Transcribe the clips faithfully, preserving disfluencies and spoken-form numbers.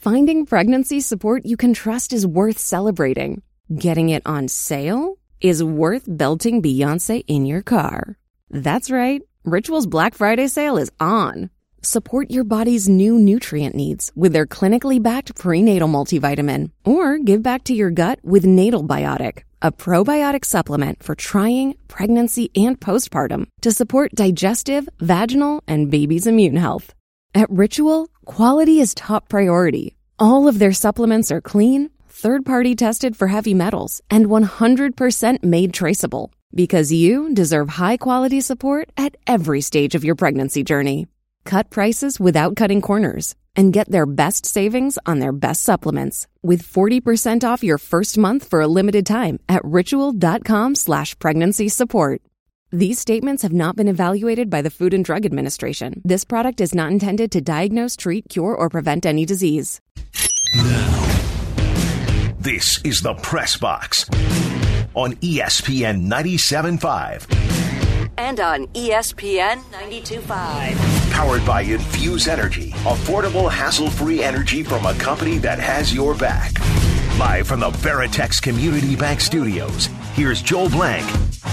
Finding pregnancy support you can trust is worth celebrating. Getting it on sale is worth belting Beyonce in your car. That's right. Ritual's Black Friday sale is on. Support your body's new nutrient needs with their clinically backed prenatal multivitamin. Or give back to your gut with Natal Biotic, a probiotic supplement for trying, pregnancy, and postpartum to support digestive, vaginal, and baby's immune health. At Ritual, quality is top priority. All of their supplements are clean, third-party tested for heavy metals, and one hundred percent made traceable. Because you deserve high-quality support at every stage of your pregnancy journey. Cut prices without cutting corners and get their best savings on their best supplements with forty percent off your first month for a limited time at ritual.com slash pregnancy support. These statements have not been evaluated by the Food and Drug Administration. This product is not intended to diagnose, treat, cure, or prevent any disease. Now, this is the Press Box on E S P N ninety-seven point five. And on E S P N ninety-two point five. Powered by Infuse Energy. Affordable, hassle-free energy from a company that has your back. Live from the Veritex Community Bank Studios, here's Joel Blank.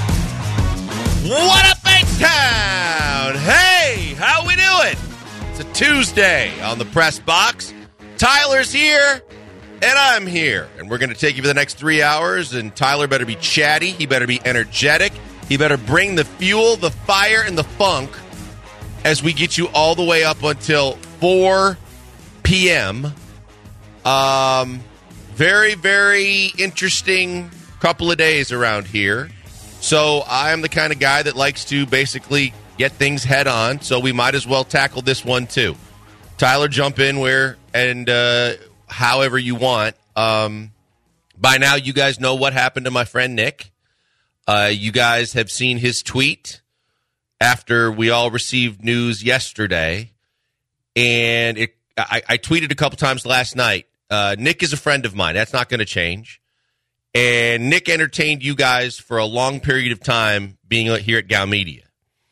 What up, Bankstown? Hey, how we doing? It's a Tuesday on the Press Box. Tyler's here, and I'm here. And we're going to take you for the next three hours, and Tyler better be chatty. He better be energetic. He better bring the fuel, the fire, and the funk as we get you all the way up until four p.m. Um, very, very interesting couple of days around here. So I'm the kind of guy that likes to basically get things head on, so we might as well tackle this one too. Tyler, jump in where and uh, however you want. Um, by now, you guys know what happened to my friend Nick. Uh, you guys have seen his tweet after we all received news yesterday, and it, I, I tweeted a couple times last night. Uh, Nick is a friend of mine. That's not going to change. And Nick entertained you guys for a long period of time being here at Gal Media.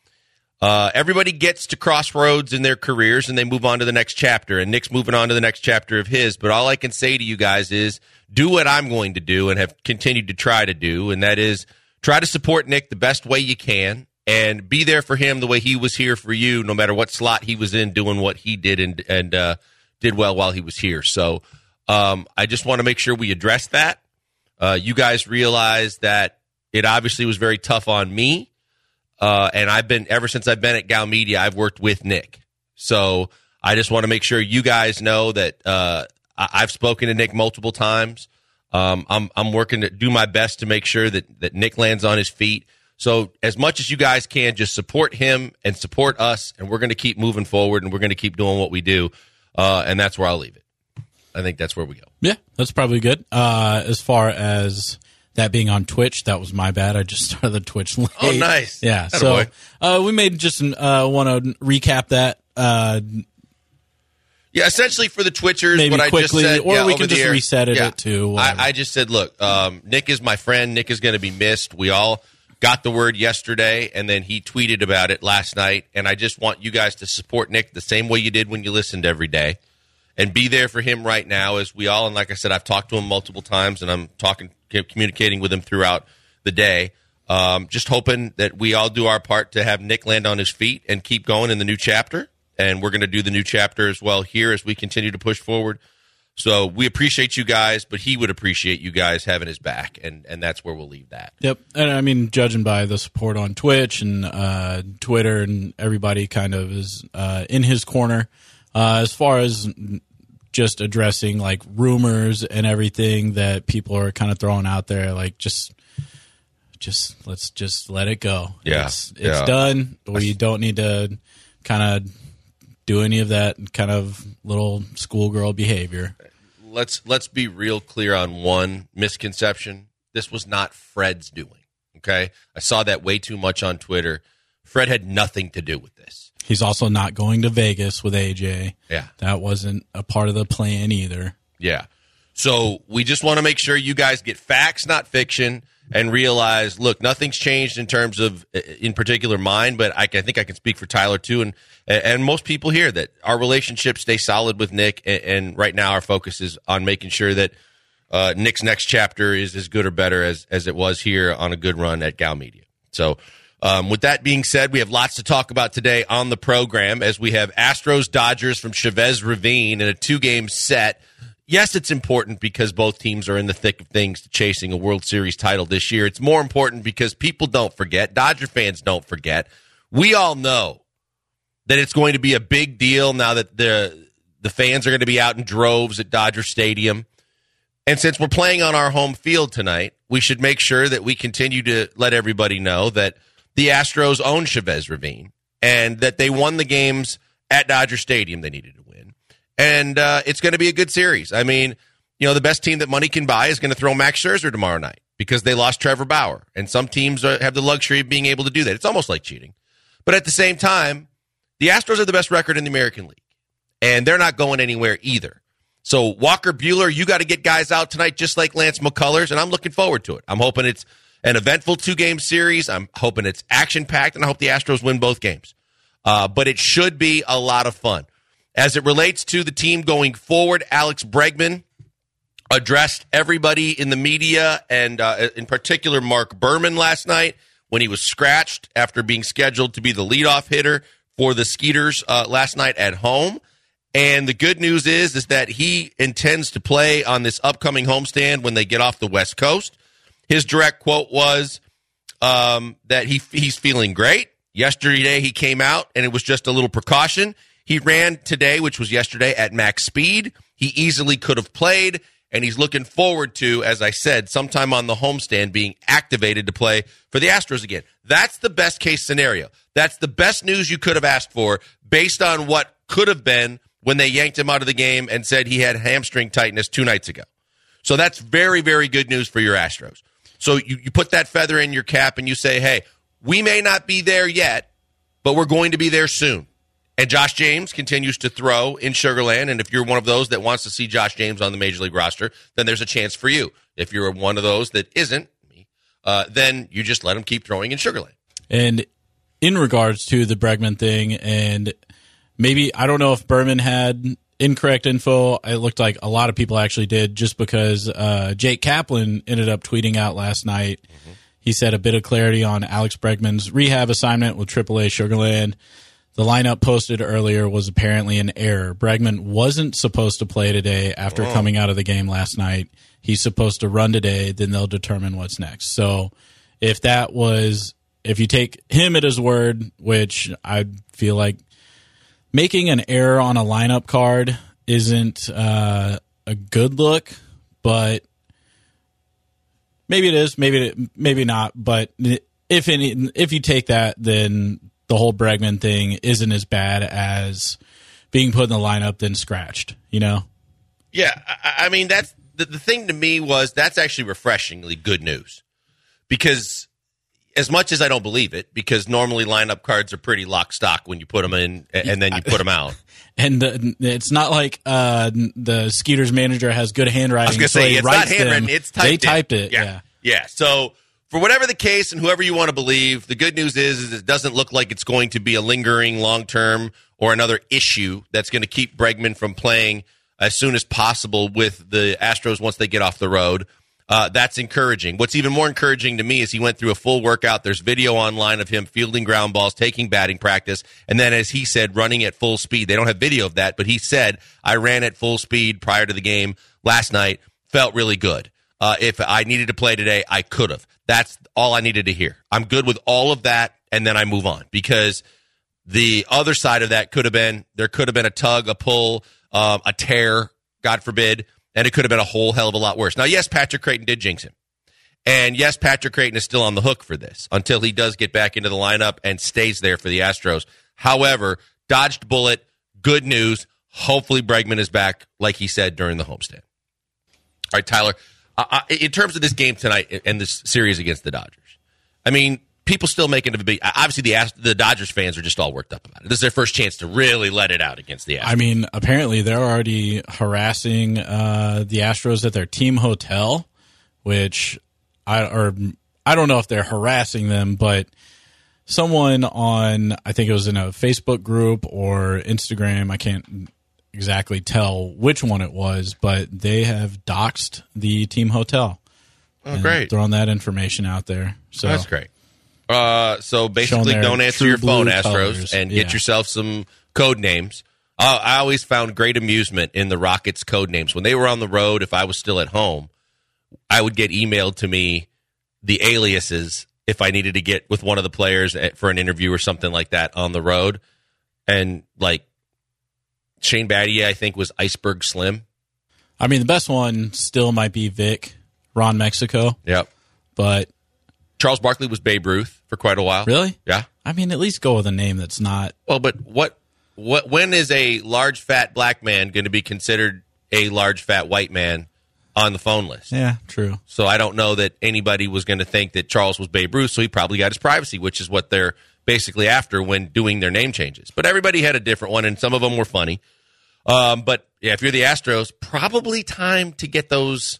Uh, everybody gets to crossroads in their careers, and they move on to the next chapter. And Nick's moving on to the next chapter of his. But all I can say to you guys is do what I'm going to do and have continued to try to do, and that is try to support Nick the best way you can and be there for him the way he was here for you, no matter what slot he was in, doing what he did and, and uh, did well while he was here. So um, I just want to make sure we address that. Uh, you guys realize that it obviously was very tough on me, uh, and I've been, ever since I've been at Gal Media, I've worked with Nick. So I just want to make sure you guys know that uh, I- I've spoken to Nick multiple times. Um, I'm I'm working to do my best to make sure that, that Nick lands on his feet. So as much as you guys can, just support him and support us, and we're going to keep moving forward, and we're going to keep doing what we do, uh, and that's where I'll leave it. I think that's where we go. Yeah, that's probably good. Uh, as far as that being on Twitch, that was my bad. I just started the Twitch late. Oh, nice. Yeah, Atta so boy. uh, we made just uh, want to recap that. Uh, Yeah, essentially for the Twitchers, maybe what quickly, I just said. or yeah, we over can the just air. reset it, yeah. it too. I, I just said, look, um, Nick is my friend. Nick is going to be missed. We all got the word yesterday, and then he tweeted about it last night. And I just want you guys to support Nick the same way you did when you listened every day, and be there for him right now as we all. And like I said, I've talked to him multiple times, and I'm talking, communicating with him throughout the day. Um, just hoping that we all do our part to have Nick land on his feet and keep going in the new chapter. And we're going to do the new chapter as well here as we continue to push forward. So we appreciate you guys, but he would appreciate you guys having his back, and, and that's where we'll leave that. Yep. And I mean, judging by the support on Twitch and uh, Twitter, and everybody kind of is uh, in his corner. Uh, as far as just addressing like rumors and everything that people are kind of throwing out there, like just just let's just let it go. Yeah. It's, it's yeah. done. We don't need to kind of do any of that kind of little schoolgirl behavior. Let's let's be real clear on one misconception. This was not Fred's doing, okay? I saw that way too much on Twitter. Fred had nothing to do with this. He's also not going to Vegas with A J. Yeah. That wasn't a part of the plan either. Yeah. So we just want to make sure you guys get facts, not fiction, and realize, look, nothing's changed in terms of, in particular, mine, but I, can, I think I can speak for Tyler, too, and and most people here, that our relationship stays solid with Nick, and, and right now our focus is on making sure that uh, Nick's next chapter is as good or better as, as it was here on a good run at Gal Media. So um, with that being said, we have lots to talk about today on the program, as we have Astros-Dodgers from Chavez Ravine in a two-game set. Yes, it's important because both teams are in the thick of things to chasing a World Series title this year. It's more important because people don't forget, Dodger fans don't forget. We all know that it's going to be a big deal now that the the fans are going to be out in droves at Dodger Stadium. And since we're playing on our home field tonight, we should make sure that we continue to let everybody know that the Astros own Chavez Ravine and that they won the games at Dodger Stadium they needed to win. And uh, it's going to be a good series. I mean, you know, the best team that money can buy is going to throw Max Scherzer tomorrow night because they lost Trevor Bauer. And some teams are, have the luxury of being able to do that. It's almost like cheating. But at the same time, the Astros are the best record in the American League, and they're not going anywhere either. So Walker Buehler, you got to get guys out tonight just like Lance McCullers, and I'm looking forward to it. I'm hoping it's an eventful two-game series. I'm hoping it's action-packed, and I hope the Astros win both games. Uh, but it should be a lot of fun. As it relates to the team going forward, Alex Bregman addressed everybody in the media, and uh, in particular Mark Berman last night when he was scratched after being scheduled to be the leadoff hitter for the Skeeters uh, last night at home. And the good news is, is that he intends to play on this upcoming homestand when they get off the West Coast. His direct quote was um, that he he's feeling great. Yesterday he came out, and it was just a little precaution. He ran today, which was yesterday, at max speed. He easily could have played, and he's looking forward to, as I said, sometime on the homestand being activated to play for the Astros again. That's the best case scenario. That's the best news you could have asked for based on what could have been when they yanked him out of the game and said he had hamstring tightness two nights ago. So that's very, very good news for your Astros. So you, you put that feather in your cap and you say, hey, we may not be there yet, but we're going to be there soon. And Josh James continues to throw in Sugar Land, and if you're one of those that wants to see Josh James on the Major League roster, then there's a chance for you. If you're one of those that isn't, uh, then you just let him keep throwing in Sugar Land. And in regards to the Bregman thing, and maybe, I don't know if Berman had incorrect info. It looked like a lot of people actually did, just because uh, Jake Kaplan ended up tweeting out last night. Mm-hmm. He said a bit of clarity on Alex Bregman's rehab assignment with triple A Sugar Land. The lineup posted earlier was apparently an error. Bregman wasn't supposed to play today after oh. coming out of the game last night. He's supposed to run today, then they'll determine what's next. So if that was, if you take him at his word, which I feel like making an error on a lineup card isn't uh, a good look, but maybe it is, maybe it, maybe not. But if any, if you take that, then the whole Bregman thing isn't as bad as being put in the lineup then scratched, you know? Yeah, I, I mean, that's the, the thing to me was that's actually refreshingly good news, because as much as I don't believe it, because normally lineup cards are pretty lock stock when you put them in and then you put them out. And the, it's not like uh, the Skeeters manager has good handwriting. I was going to so say, it's not handwritten, them. it's typed They in. typed it, yeah. yeah. Yeah, so for whatever the case and whoever you want to believe, the good news is, is it doesn't look like it's going to be a lingering long-term or another issue that's going to keep Bregman from playing as soon as possible with the Astros once they get off the road. Uh, that's encouraging. What's even more encouraging to me is he went through a full workout. There's video online of him fielding ground balls, taking batting practice, and then, as he said, running at full speed. They don't have video of that, but he said, I ran at full speed prior to the game last night, felt really good. Uh, if I needed to play today, I could have. That's all I needed to hear. I'm good with all of that, and then I move on, because the other side of that could have been, there could have been a tug, a pull, um, a tear, God forbid, and it could have been a whole hell of a lot worse. Now, yes, Patrick Creighton did jinx him. And yes, Patrick Creighton is still on the hook for this until he does get back into the lineup and stays there for the Astros. However, dodged bullet, good news. Hopefully Bregman is back, like he said, during the homestand. All right, Tyler, uh, in terms of this game tonight and this series against the Dodgers, I mean, people still making it a big. Obviously, the Ast- the Dodgers fans are just all worked up about it. This is their first chance to really let it out against the Astros. I mean, apparently they're already harassing uh, the Astros at their team hotel, which I or I don't know if they're harassing them, but someone on, I think it was in a Facebook group or Instagram, I can't exactly tell which one it was, but they have doxed the team hotel. Oh, great. Throwing that information out there. So that's great. Uh, so basically, don't answer your phone, Astros, colors. and get yeah. yourself some code names. Uh, I always found great amusement in the Rockets' code names. When they were on the road, if I was still at home, I would get emailed to me the aliases if I needed to get with one of the players for an interview or something like that on the road. And, like, Shane Battier, I think, was Iceberg Slim. I mean, the best one still might be Vic, Ron Mexico. Yep. But Charles Barkley was Babe Ruth for quite a while. Really? Yeah. I mean, at least go with a name that's not. Well, but what, what, when is a large, fat black man going to be considered a large, fat white man on the phone list? Yeah, true. So I don't know that anybody was going to think that Charles was Babe Ruth, so he probably got his privacy, which is what they're basically after when doing their name changes. But everybody had a different one, and some of them were funny. Um, but, yeah, if you're the Astros, probably time to get those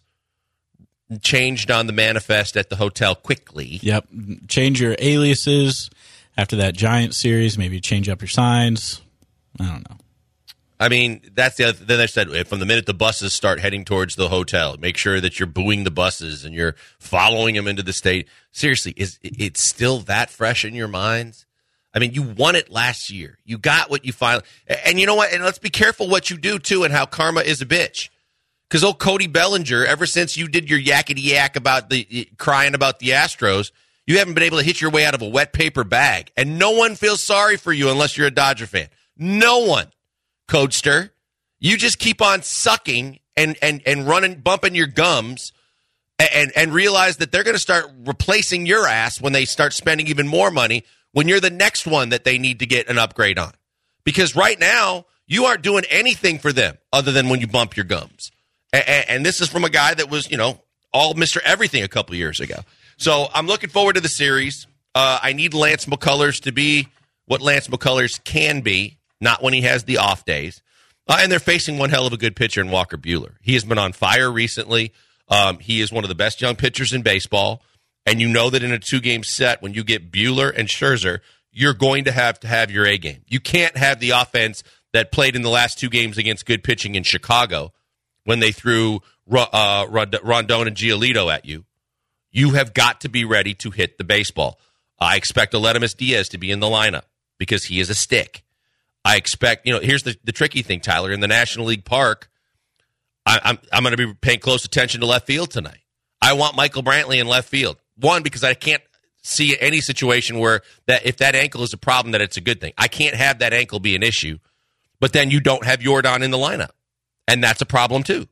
changed on the manifest at the hotel quickly. Yep. Change your aliases after that Giant series. Maybe change up your signs. I don't know. I mean, that's the other. Then they said from the minute the buses start heading towards the hotel, make sure that you're booing the buses and you're following them into the state. Seriously, is it's still that fresh in your minds? I mean, you won it last year. You got what you finally. And you know what? And let's be careful what you do too, and how karma is a bitch. Because old Cody Bellinger, ever since you did your yakety yak about the crying about the Astros, you haven't been able to hit your way out of a wet paper bag, and no one feels sorry for you unless you're a Dodger fan. No one. Codester, you just keep on sucking and, and, and running, bumping your gums and, and realize that they're going to start replacing your ass when they start spending even more money when you're the next one that they need to get an upgrade on. Because right now, you aren't doing anything for them other than when you bump your gums. And, and this is from a guy that was, you know, all Mister Everything a couple years ago. So I'm looking forward to the series. Uh, I need Lance McCullers to be what Lance McCullers can be. Not when he has the off days. Uh, and they're facing one hell of a good pitcher in Walker Buehler. He has been on fire recently. Um, he is one of the best young pitchers in baseball. And you know that in a two-game set, when you get Buehler and Scherzer, you're going to have to have your A game. You can't have the offense that played in the last two games against good pitching in Chicago when they threw uh, Rondon and Giolito at you. You have got to be ready to hit the baseball. I expect Aledmus Diaz to be in the lineup because he is a stick. I expect, you know, here's the, the tricky thing, Tyler. In the National League Park, I, I'm I'm going to be paying close attention to left field tonight. I want Michael Brantley in left field. One, because I can't see any situation where that if that ankle is a problem, that it's a good thing. I can't have that ankle be an issue. But then you don't have Yordan in the lineup, and that's a problem too.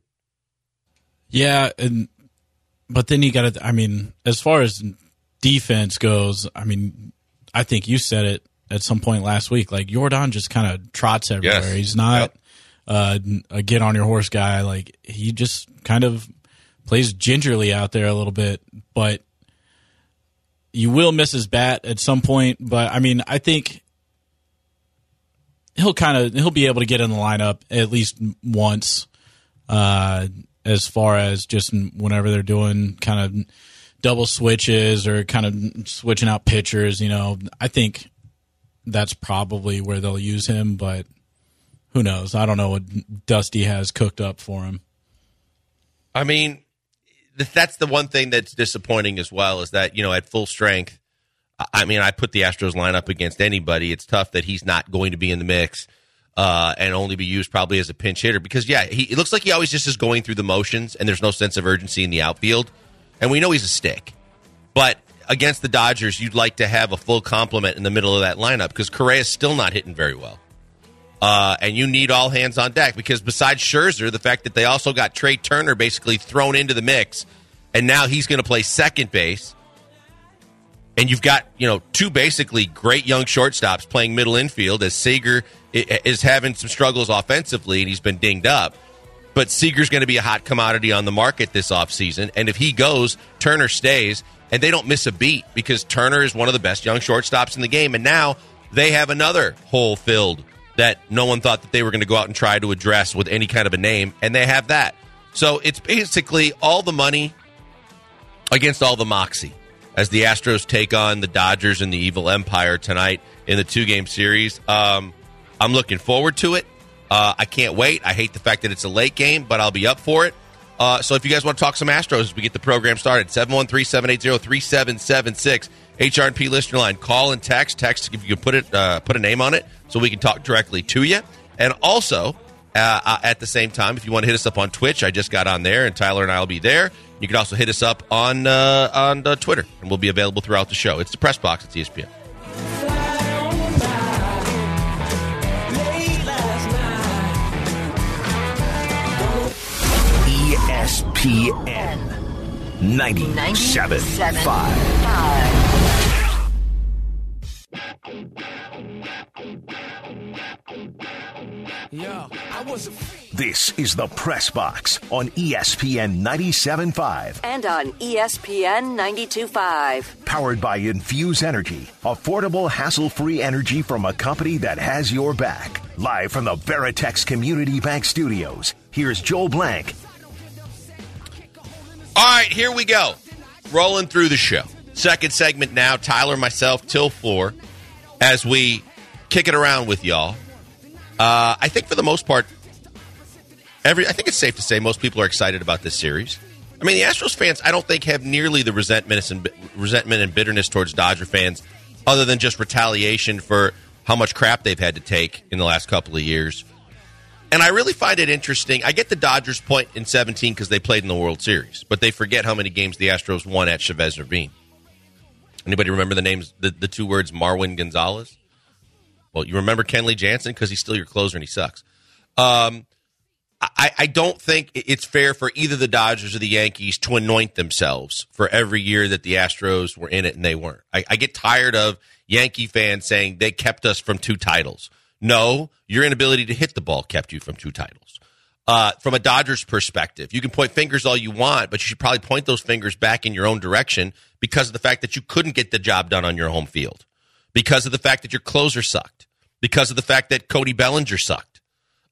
Yeah, and but then you got to. I mean, as far as defense goes, I mean, I think you said it at some point last week. Like, Yordan just kind of trots everywhere. Yes. He's not Yep. uh, a get on your horse guy. Like, he just kind of plays gingerly out there a little bit. But you will miss his bat at some point. But I mean, I think he'll kind of he'll be able to get in the lineup at least once. Uh, as far as just whenever they're doing kind of double switches or kind of switching out pitchers, you know, I think that's probably where they'll use him, but who knows? I don't know what Dusty has cooked up for him. I mean, that's the one thing that's disappointing as well is that, you know, at full strength, I mean, I put the Astros lineup against anybody. It's tough that he's not going to be in the mix uh, and only be used probably as a pinch hitter because, yeah, he, it looks like he always just is going through the motions and there's no sense of urgency in the outfield. And we know he's a stick. But against the Dodgers, you'd like to have a full complement in the middle of that lineup because Correa's still not hitting very well. Uh, and you need all hands on deck because besides Scherzer, the fact that they also got Trey Turner basically thrown into the mix, and now he's going to play second base. And you've got, you know, two basically great young shortstops playing middle infield as Seager is having some struggles offensively and he's been dinged up. But Seager's going to be a hot commodity on the market this offseason. And if he goes, Turner stays. and they don't miss a beat because Turner is one of the best young shortstops in the game, and now they have another hole filled that no one thought that they were going to go out and try to address with any kind of a name, and they have that. So it's basically all the money against all the moxie as the Astros take on the Dodgers and the Evil Empire tonight in the two-game series. Um, I'm looking forward to it. Uh, I can't wait. I hate the fact that it's a late game, but I'll be up for it. Uh, so if you guys want to talk some Astros as we get the program started, seven one three, seven eight zero, three seven seven six, H R and P listener line. Call and text. Text if you can put it, uh, put a name on it so we can talk directly to you. And also, uh, uh, at the same time, if you want to hit us up on Twitch, I just got on there, and Tyler and I will be there. You can also hit us up on uh, on uh, Twitter, and we'll be available throughout the show. It's the Press Box at E S P N. E S P N ninety-seven point five. This is the Press Box on E S P N ninety-seven point five. And on E S P N ninety-two point five. Powered by Infuse Energy. Affordable, hassle-free energy from a company that has your back. Live from the Veritex Community Bank Studios. Here's Joel Blank. All right, here we go. Rolling through the show. Second segment now. Tyler, myself, till four, as we kick it around with y'all. Uh, I think for the most part, every I think it's safe to say most people are excited about this series. I mean, the Astros fans, I don't think, have nearly the resentment and resentment and bitterness towards Dodger fans, other than just retaliation for how much crap they've had to take in the last couple of years. And I really find it interesting. I get the Dodgers' point in seventeen because they played in the World Series, but they forget how many games the Astros won at Chavez Ravine. Anybody remember the names, the, the two words Marwin Gonzalez? Well, you remember Kenley Jansen because he's still your closer and he sucks. Um, I, I don't think it's fair for either the Dodgers or the Yankees to anoint themselves for every year that the Astros were in it and they weren't. I, I get tired of Yankee fans saying they kept us from two titles. No, your inability to hit the ball kept you from two titles. Uh, from a Dodgers perspective, you can point fingers all you want, but you should probably point those fingers back in your own direction because of the fact that you couldn't get the job done on your home field, because of the fact that your closer sucked, because of the fact that Cody Bellinger sucked.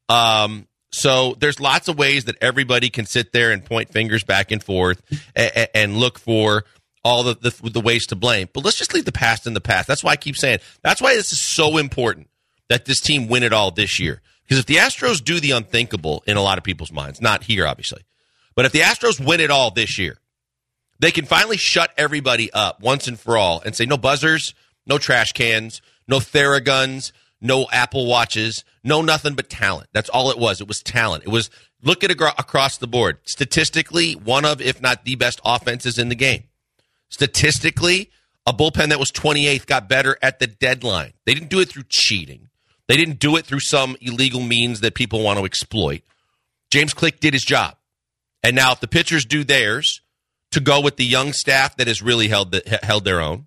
Um, so there's lots of ways that everybody can sit there and point fingers back and forth and, and look for all the, the, the ways to blame. But let's just leave the past in the past. That's why I keep saying, that's why this is so important that this team win it all this year. Because if the Astros do the unthinkable in a lot of people's minds, not here, obviously, but if the Astros win it all this year, they can finally shut everybody up once and for all and say no buzzers, no trash cans, no Theraguns, no Apple Watches, no nothing but talent. That's all it was. It was talent. It was look at agro- across the board. Statistically, one of, if not the best offenses in the game. Statistically, a bullpen that was twenty-eighth got better at the deadline. They didn't do it through cheating. They didn't do it through some illegal means that people want to exploit. James Click did his job. And now if the pitchers do theirs to go with the young staff that has really held the, held their own,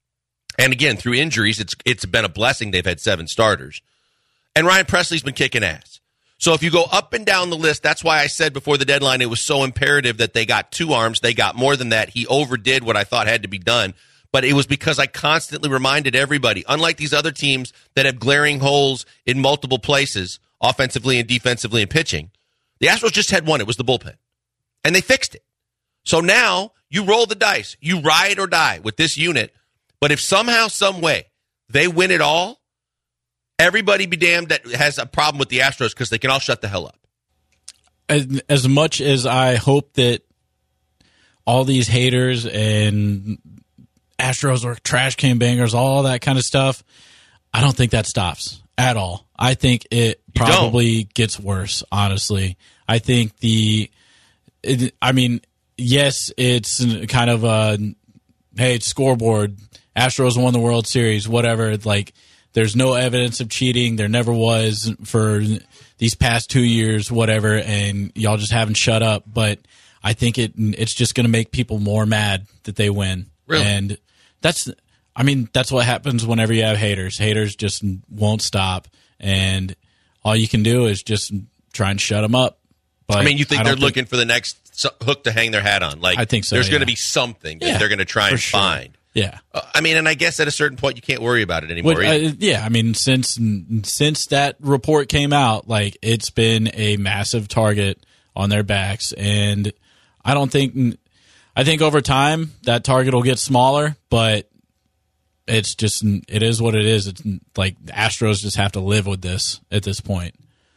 and again, through injuries, it's it's been a blessing they've had seven starters. And Ryan Presley's been kicking ass. So if you go up and down the list, that's why I said before the deadline it was so imperative that they got two arms. They got more than that. He overdid what I thought had to be done. But it was because I constantly reminded everybody, unlike these other teams that have glaring holes in multiple places, offensively and defensively and pitching, the Astros just had one. It was the bullpen. And they fixed it. So now you roll the dice. You ride or die with this unit. But if somehow, some way, they win it all, everybody be damned that has a problem with the Astros because they can all shut the hell up. As, as much as I hope that all these haters and Astros are trash can bangers, all that kind of stuff, I don't think that stops at all. I think it probably gets worse, honestly. I think the, it, I mean, yes, it's kind of a, hey, it's scoreboard. Astros won the World Series, whatever. Like, there's no evidence of cheating. There never was for these past two years, whatever, and y'all just haven't shut up. But I think it it's just going to make people more mad that they win. Really? And that's, I mean, that's what happens whenever you have haters. Haters just won't stop, and all you can do is just try and shut them up. But I mean, you think I they're don't looking for the next hook to hang their hat on? Like, I think so, there's yeah. going to be something that Yeah, they're going to try for and sure. find. Yeah. Uh, I mean, and I guess at a certain point, you can't worry about it anymore. But, uh, yeah, I mean, since since that report came out, like, it's been a massive target on their backs, and I don't think I think over time that target will get smaller, but it's just it is what it is. It's like the Astros just have to live with this at this point.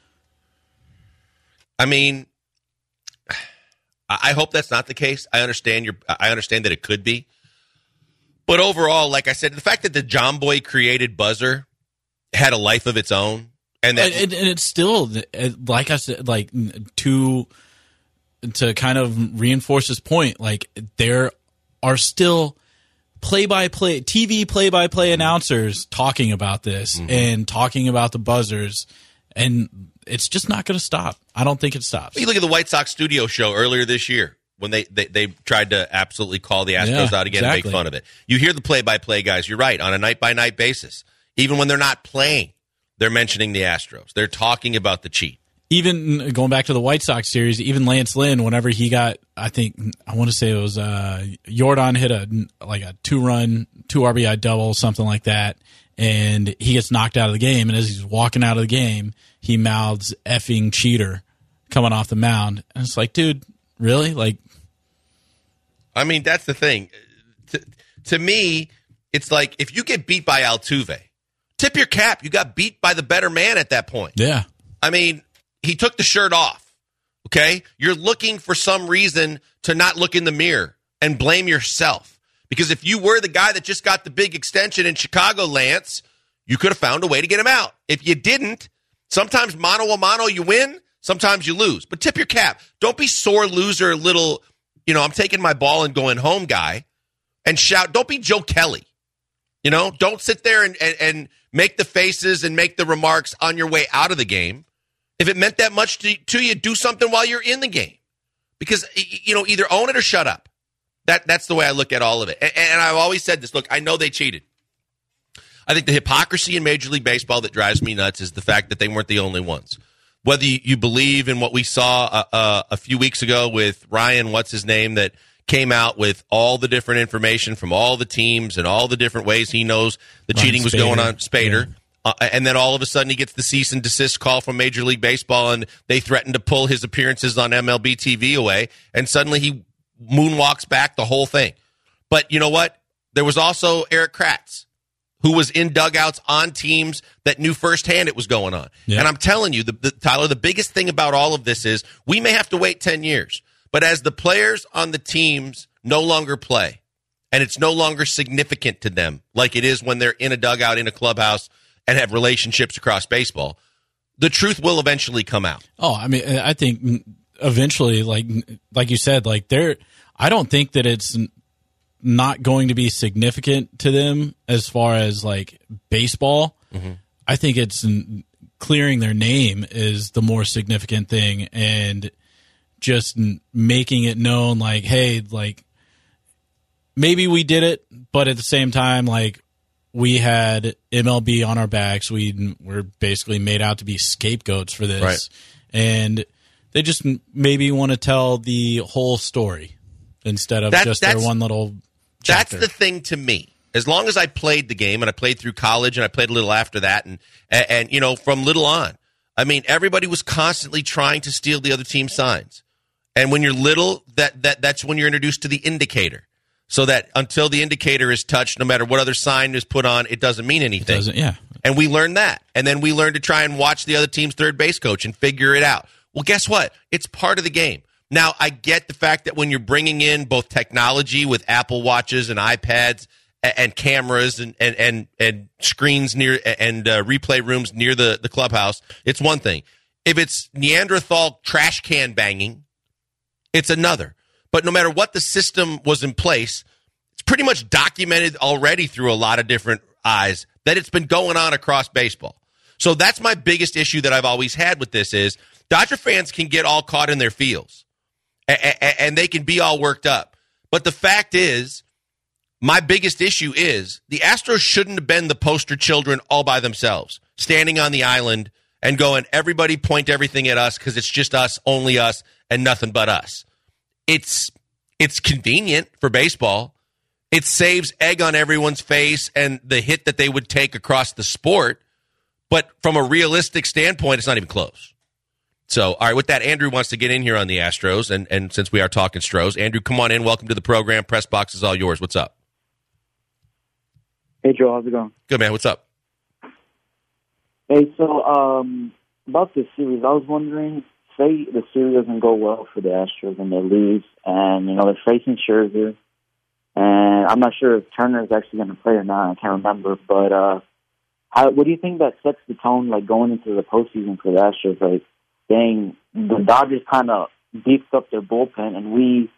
I mean, I hope that's not the case. I understand your. I understand that it could be, but overall, like I said, the fact that the John Boy created buzzer had a life of its own, and that and, and it's still like I said, like to to kind of reinforce this point, like there are still play-by-play T V play-by-play announcers talking about this mm-hmm. and talking about the buzzers, and it's just not going to stop. I don't think it stops. You look at the White Sox studio show earlier this year when they, they, they tried to absolutely call the Astros yeah, out again exactly. and make fun of it. You hear the play-by-play guys, you're right, on a night-by-night basis. Even when they're not playing, they're mentioning the Astros. They're talking about the cheat. Even going back to the White Sox series, even Lance Lynn, whenever he got, I think, I want to say it was uh, Jordan hit a like a two-run, two R B I double, something like that, and he gets knocked out of the game. And as he's walking out of the game, he mouths effing cheater coming off the mound. And it's like, dude, really? Like, I mean, that's the thing. To, to me, it's like if you get beat by Altuve, tip your cap. You got beat by the better man at that point. Yeah. I mean, he took the shirt off, okay? You're looking for some reason to not look in the mirror and blame yourself. Because if you were the guy that just got the big extension in Chicago, Lance, you could have found a way to get him out. If you didn't, sometimes mano a mano you win, sometimes you lose. But tip your cap. Don't be sore loser, little, you know, I'm taking my ball and going home guy, and shout. Don't be Joe Kelly. You know, don't sit there and, and, and make the faces and make the remarks on your way out of the game. If it meant that much to, to you, do something while you're in the game. Because, you know, either own it or shut up. That That's the way I look at all of it. And, and I've always said this. Look, I know they cheated. I think the hypocrisy in Major League Baseball that drives me nuts is the fact that they weren't the only ones. Whether you, you believe in what we saw uh, uh, a few weeks ago with Ryan, what's his name, that came out with all the different information from all the teams and all the different ways he knows the Ryan cheating was Spader. going on, Spader. Yeah. Uh, and then all of a sudden he gets the cease and desist call from Major League Baseball, and they threaten to pull his appearances on M L B T V away, and suddenly he moonwalks back the whole thing. But you know what? There was also Eric Kratz, who was in dugouts on teams that knew firsthand it was going on. Yeah. And I'm telling you, the, the, Tyler, the biggest thing about all of this is we may have to wait ten years, but as the players on the teams no longer play, and it's no longer significant to them like it is when they're in a dugout, in a clubhouse, and have relationships across baseball, the truth will eventually come out. Oh, I mean, I think eventually, like like you said, like they're. I don't think that it's not going to be significant to them as far as like baseball. Mm-hmm. I think it's clearing their name is the more significant thing, and just making it known, like, hey, like maybe we did it, but at the same time, like. We had M L B on our backs. We were basically made out to be scapegoats for this. Right. And they just maybe want to tell the whole story instead of that, just their one little chapter. That's the thing to me. As long as I played the game, and I played through college, and I played a little after that, and, and, and you know, from little on, I mean, everybody was constantly trying to steal the other team's signs. And when you're little, that, that that's when you're introduced to the indicator. So that until the indicator is touched, no matter what other sign is put on, it doesn't mean anything. It doesn't, yeah. And we learned that. And then we learned to try and watch the other team's third base coach and figure it out. Well, guess what? It's part of the game. Now, I get the fact that when you're bringing in both technology with Apple Watches and iPads and, and cameras and, and, and, and screens near and uh, replay rooms near the, the clubhouse, it's one thing. If it's Neanderthal trash can banging, it's another. But no matter what the system was in place, it's pretty much documented already through a lot of different eyes that it's been going on across baseball. So that's my biggest issue that I've always had with this is Dodger fans can get all caught in their feels, and they can be all worked up. But the fact is, my biggest issue is the Astros shouldn't have been the poster children all by themselves, standing on the island and going, everybody point everything at us because it's just us, only us, and nothing but us. It's it's convenient for baseball. It saves egg on everyone's face and the hit that they would take across the sport. But from a realistic standpoint, it's not even close. So, all right, with that, Andrew wants to get in here on the Astros. And, and since we are talking Stros, Andrew, come on in. Welcome to the program. Press box is all yours. What's up? Hey, Joe. How's it going? Good, man. What's up? Hey, so um, about this series, I was wondering, say the series doesn't go well for the Astros and they lose, and, you know, they're facing Scherzer. And I'm not sure if Turner is actually going to play or not. I can't remember. But uh, how, what do you think that sets the tone, like, going into the postseason for the Astros? Like, dang, the Dodgers kind of beefed up their bullpen, and we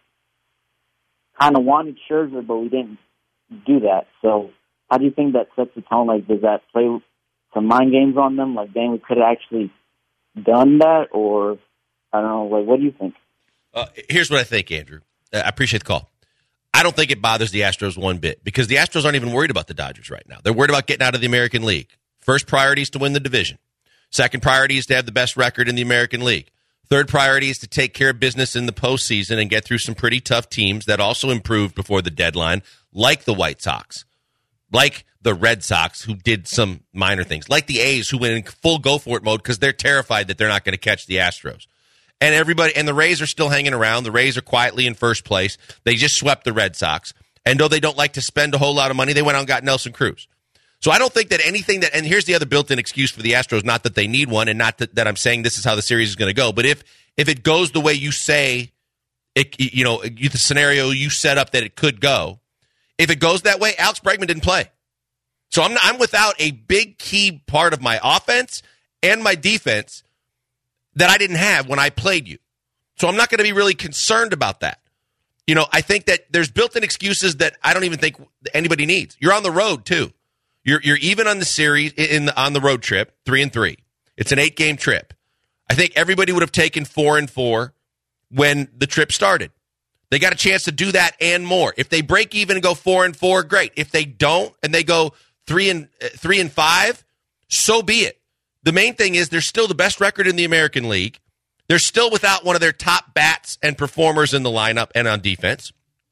kind of wanted Scherzer, but we didn't do that. So how do you think that sets the tone? Like, does that play some mind games on them? Like, dang, we could have actually done that? Or, I don't know, like, what do you think? Uh, here's what I think, Andrew. I appreciate the call. I don't think it bothers the Astros one bit because the Astros aren't even worried about the Dodgers right now. They're worried about getting out of the American League. First priority is to win the division. Second priority is to have the best record in the American League. Third priority is to take care of business in the postseason and get through some pretty tough teams that also improved before the deadline, like the White Sox, like the Red Sox, who did some minor things, like the A's, who went in full go-for-it mode because they're terrified that they're not going to catch the Astros. And everybody, and the Rays are still hanging around. The Rays are quietly in first place. They just swept the Red Sox. And though they don't like to spend a whole lot of money, they went out and got Nelson Cruz. So I don't think that anything that, and here's the other built-in excuse for the Astros, not that they need one and not that, that I'm saying this is how the series is going to go, but if if it goes the way you say, it, you know, the scenario you set up that it could go, if it goes that way, Alex Bregman didn't play. So I'm, I'm without a big key part of my offense and my defense that I didn't have when I played you. So I'm not going to be really concerned about that. You know, I think that there's built-in excuses that I don't even think anybody needs. You're on the road, too. You're you're even on the series, in the, on the road trip, three and three. It's an eight-game trip. I think everybody would have taken four and four when the trip started. They got a chance to do that and more. If they break even and go four and four, great. If they don't and they go three and uh, three and five, so be it. The main thing is they're still the best record in the American League. They're still without one of their top bats and performers in the lineup and on defense.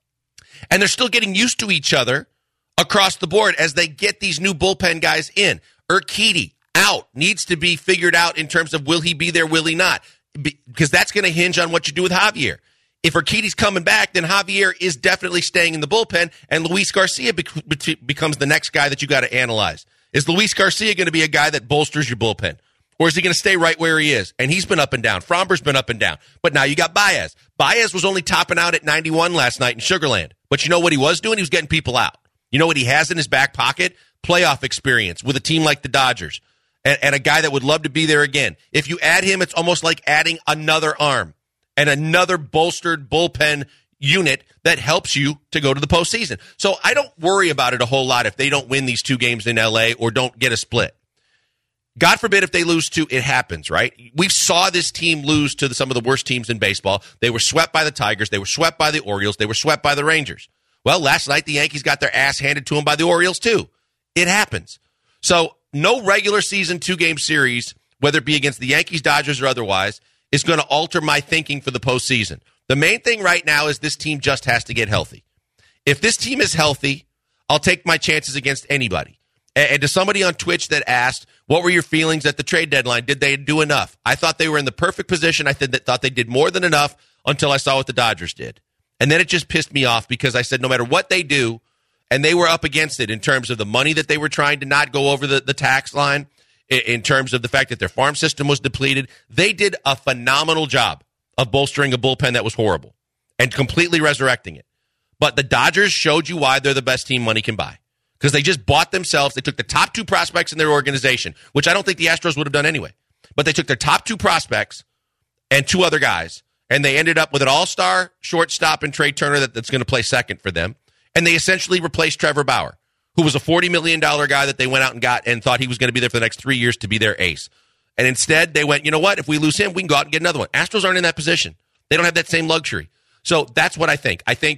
And they're still getting used to each other across the board as they get these new bullpen guys in. Urquidy, out, needs to be figured out in terms of will he be there, will he not? Because that's going to hinge on what you do with Javier. If Urquidy's coming back, then Javier is definitely staying in the bullpen, and Luis Garcia bec- becomes the next guy that you got to analyze. Is Luis Garcia going to be a guy that bolsters your bullpen? Or is he going to stay right where he is? And he's been up and down. Fromber's been up and down. But now you got Baez. Baez was only topping out at ninety-one last night in Sugar Land. But you know what he was doing? He was getting people out. You know what he has in his back pocket? Playoff experience with a team like the Dodgers. And, and a guy that would love to be there again. If you add him, it's almost like adding another arm and another bolstered bullpen unit that helps you to go to the postseason. So I don't worry about it a whole lot if they don't win these two games in L A or don't get a split. God forbid if they lose two, it happens, right? We saw this team lose to the, some of the worst teams in baseball. They were swept by the Tigers. They were swept by the Orioles. They were swept by the Rangers. Well, last night the Yankees got their ass handed to them by the Orioles too. It happens. So no regular season two-game series, whether it be against the Yankees, Dodgers, or otherwise, is going to alter my thinking for the postseason. The main thing right now is this team just has to get healthy. If this team is healthy, I'll take my chances against anybody. And to somebody on Twitch that asked, what were your feelings at the trade deadline? Did they do enough? I thought they were in the perfect position. I thought they did more than enough until I saw what the Dodgers did. And then it just pissed me off because I said no matter what they do, and they were up against it in terms of the money that they were trying to not go over the, the tax line, in terms of the fact that their farm system was depleted. They did a phenomenal job of bolstering a bullpen that was horrible and completely resurrecting it. But the Dodgers showed you why they're the best team money can buy. Because they just bought themselves. They took the top two prospects in their organization, which I don't think the Astros would have done anyway. But they took their top two prospects and two other guys, and they ended up with an all-star shortstop in Trey Turner that, that's going to play second for them. And they essentially replaced Trevor Bauer, who was a forty million dollars guy that they went out and got and thought he was going to be there for the next three years to be their ace. And instead, they went, you know what? If we lose him, we can go out and get another one. Astros aren't in that position. They don't have that same luxury. So that's what I think. I think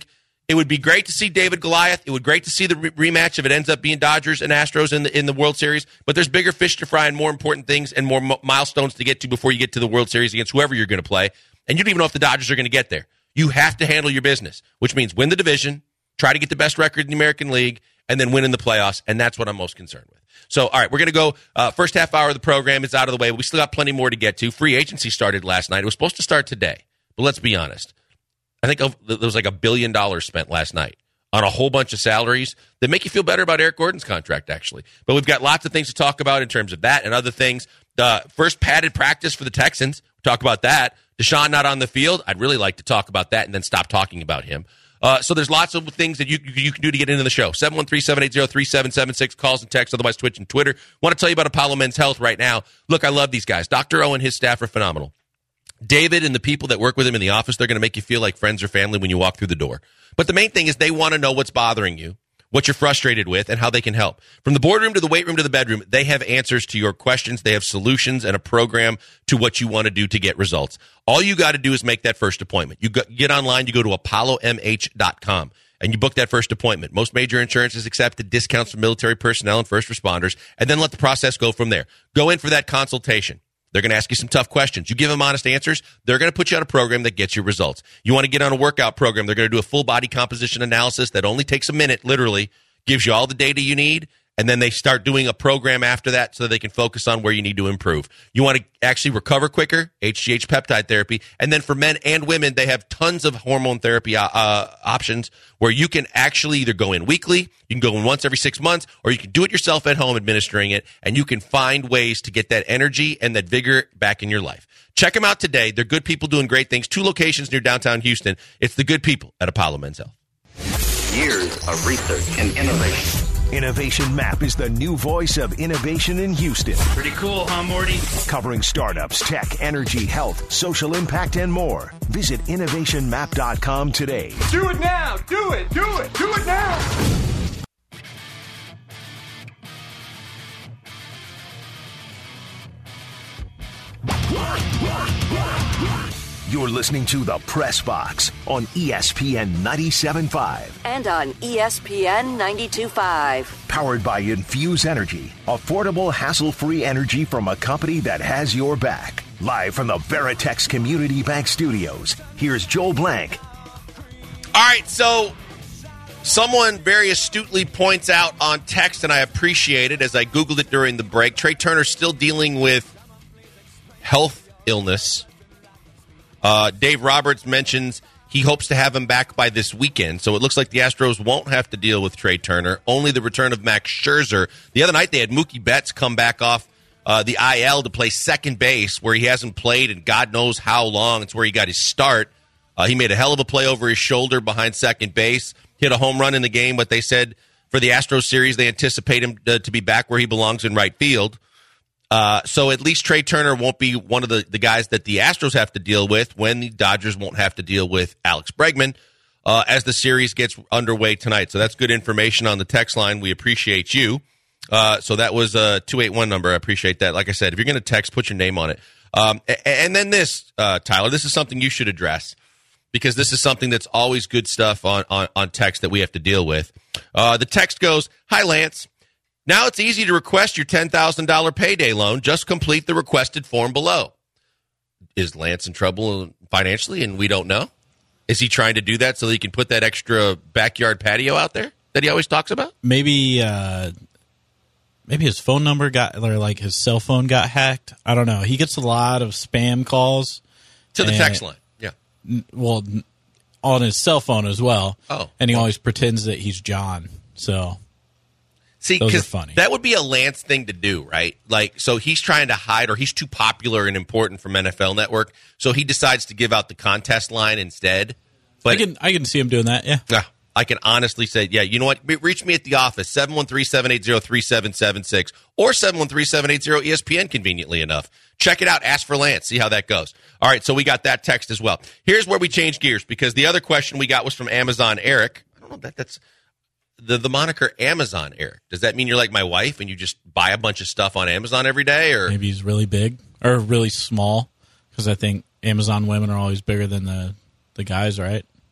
It would be great to see David Goliath. It would be great to see the re- rematch if it ends up being Dodgers and Astros in the in the World Series. But there's bigger fish to fry and more important things and more mo- milestones to get to before you get to the World Series against whoever you're going to play. And you don't even know if the Dodgers are going to get there. You have to handle your business, which means win the division, try to get the best record in the American League, and then win in the playoffs. And that's what I'm most concerned with. So, all right, we're going to go uh, first half hour of the program is out of the way. But we still got plenty more to get to. Free agency started last night. It was supposed to start today. But let's be honest. I think there was like a billion dollars spent last night on a whole bunch of salaries that make you feel better about Eric Gordon's contract, actually. But we've got lots of things to talk about in terms of that and other things. Uh, first padded practice for the Texans. We'll talk about that. Deshaun not on the field. I'd really like to talk about that and then stop talking about him. Uh, so there's lots of things that you you can do to get into the show. seven one three, seven eight zero, three seven seven six, calls and texts, otherwise Twitch and Twitter. Want to tell you about Apollo Men's Health right now. Look, I love these guys. Doctor O and his staff are phenomenal. David and the people that work with him in the office, they're going to make you feel like friends or family when you walk through the door. But the main thing is they want to know what's bothering you, what you're frustrated with, and how they can help. From the boardroom to the weight room to the bedroom, they have answers to your questions. They have solutions and a program to what you want to do to get results. All you got to do is make that first appointment. You get online, you go to apollo m h dot com, and you book that first appointment. Most major insurances accept discounts for military personnel and first responders, and then let the process go from there. Go in for that consultation. They're going to ask you some tough questions. You give them honest answers, they're going to put you on a program that gets you results. You want to get on a workout program, they're going to do a full body composition analysis that only takes a minute, literally, gives you all the data you need, and then they start doing a program after that so they can focus on where you need to improve. You want to actually recover quicker, H G H peptide therapy, and then for men and women, they have tons of hormone therapy uh, uh, options where you can actually either go in weekly, you can go in once every six months, or you can do it yourself at home administering it, and you can find ways to get that energy and that vigor back in your life. Check them out today. They're good people doing great things. Two locations near downtown Houston. It's the good people at Apollo Men's Health. Years of research and innovation. Innovation Map is the new voice of innovation in Houston. Pretty cool, huh, Morty? Covering startups, tech, energy, health, social impact, and more. Visit innovation map dot com today. Do it now! Do it! Do it! Do it now! You're listening to The Press Box on E S P N ninety-seven point five. And on E S P N ninety-two point five. Powered by Infuse Energy. Affordable, hassle-free energy from a company that has your back. Live from the Veritex Community Bank Studios, here's Joel Blank. All right, so someone very astutely points out on text, and I appreciate it as I Googled it during the break, Trey Turner still dealing with health illness. Uh, Dave Roberts mentions he hopes to have him back by this weekend, so it looks like the Astros won't have to deal with Trey Turner, only the return of Max Scherzer. The other night they had Mookie Betts come back off uh, the I L to play second base, where he hasn't played in God knows how long. It's where he got his start. Uh, he made a hell of a play over his shoulder behind second base, hit a home run in the game, but they said for the Astros series they anticipate him to, to be back where he belongs in right field. Uh, so at least Trey Turner won't be one of the, the guys that the Astros have to deal with when the Dodgers won't have to deal with Alex Bregman uh, as the series gets underway tonight. So that's good information on the text line. We appreciate you. Uh, so that was a two eight one number. I appreciate that. Like I said, if you're going to text, put your name on it. Um, and then this, uh, Tyler, this is something you should address because this is something that's always good stuff on, on, on text that we have to deal with. Uh, the text goes, "Hi, Lance. Now it's easy to request your ten thousand dollars payday loan. Just complete the requested form below." Is Lance in trouble financially and we don't know? Is he trying to do that so he can put that extra backyard patio out there that he always talks about? Maybe uh, maybe his phone number got, or like his cell phone got hacked. I don't know. He gets a lot of spam calls. To the and, text line, yeah. Well, on his cell phone as well. Oh. And he always pretends that he's John. So... See, because that would be a Lance thing to do, right? Like, so he's trying to hide, or he's too popular and important from N F L Network, so he decides to give out the contest line instead. But I can I can see him doing that, yeah. Yeah, I can honestly say, yeah, you know what? Reach me at the office, seven one three, seven eight zero, three seven seven six, or seven one three, seven eight zero, E S P N, conveniently enough. Check it out. Ask for Lance. See how that goes. All right, so we got that text as well. Here's where we change gears, because the other question we got was from Amazon Eric. I don't know, that that's... The the moniker Amazon Eric, does that mean you're like my wife and you just buy a bunch of stuff on Amazon every day? Or maybe he's really big or really small, because I think Amazon women are always bigger than the, the guys, right?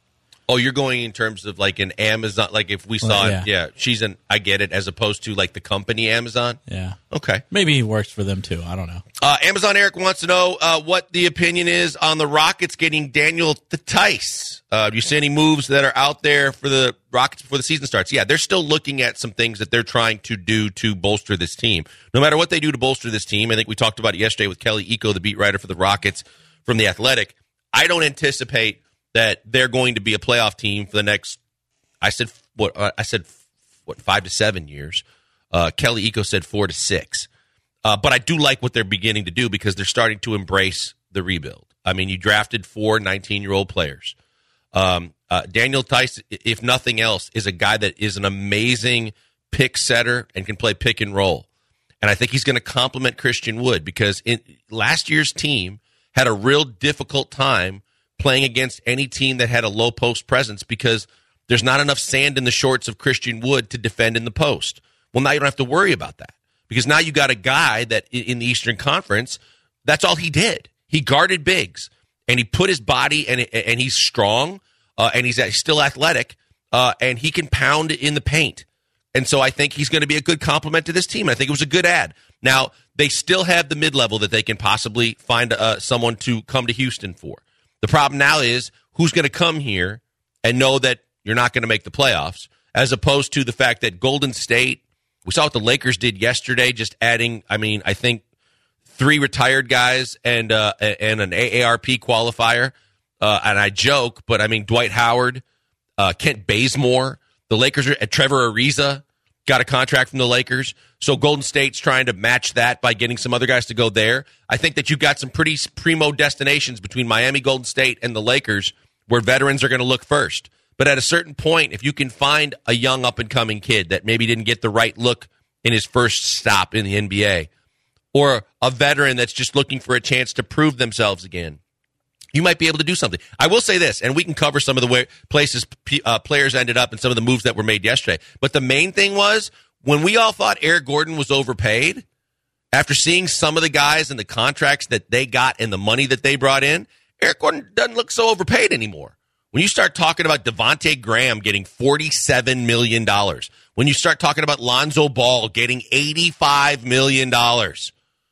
Oh, you're going in terms of like an Amazon, like if we saw Well, yeah. it, yeah, she's an, I get it, as opposed to like the company Amazon. Yeah. Okay. Maybe he works for them too. I don't know. Uh, Amazon Eric wants to know uh, what the opinion is on the Rockets getting Daniel Theis. Uh, do you see any moves that are out there for the Rockets before the season starts? Yeah, they're still looking at some things that they're trying to do to bolster this team. No matter what they do to bolster this team, I think we talked about it yesterday with Kelly Iko, the beat writer for the Rockets from The Athletic. I don't anticipate that they're going to be a playoff team for the next, I said, what, uh, I said, what, five to seven years. Uh, Kelly Iko said four to six. Uh, but I do like what they're beginning to do because they're starting to embrace the rebuild. I mean, you drafted four nineteen-year-old players. Um, uh, Daniel Theis, if nothing else, is a guy that is an amazing pick setter and can play pick and roll. And I think he's going to complement Christian Wood because in, last year's team had a real difficult time playing against any team that had a low post presence because there's not enough sand in the shorts of Christian Wood to defend in the post. Well, now you don't have to worry about that because now you got a guy that in the Eastern Conference, that's all he did. He guarded bigs, and he put his body, and and he's strong, uh, and he's still athletic, uh, and he can pound in the paint. And so I think he's going to be a good complement to this team. I think it was a good add. Now, they still have the mid-level that they can possibly find uh, someone to come to Houston for. The problem now is who's going to come here and know that you're not going to make the playoffs, as opposed to the fact that Golden State, we saw what the Lakers did yesterday, just adding, I mean, I think three retired guys and uh, and an A A R P qualifier. Uh, and I joke, but I mean, Dwight Howard, uh, Kent Bazemore, the Lakers, uh, Trevor Ariza got a contract from the Lakers. So Golden State's trying to match that by getting some other guys to go there. I think that you've got some pretty primo destinations between Miami, Golden State, and the Lakers where veterans are going to look first. But at a certain point, if you can find a young up-and-coming kid that maybe didn't get the right look in his first stop in the N B A, or a veteran that's just looking for a chance to prove themselves again, you might be able to do something. I will say this, and we can cover some of the way places uh, players ended up and some of the moves that were made yesterday. But the main thing was, when we all thought Eric Gordon was overpaid, after seeing some of the guys and the contracts that they got and the money that they brought in, Eric Gordon doesn't look so overpaid anymore. When you start talking about Devontae Graham getting forty-seven million dollars, when you start talking about Lonzo Ball getting eighty-five million dollars,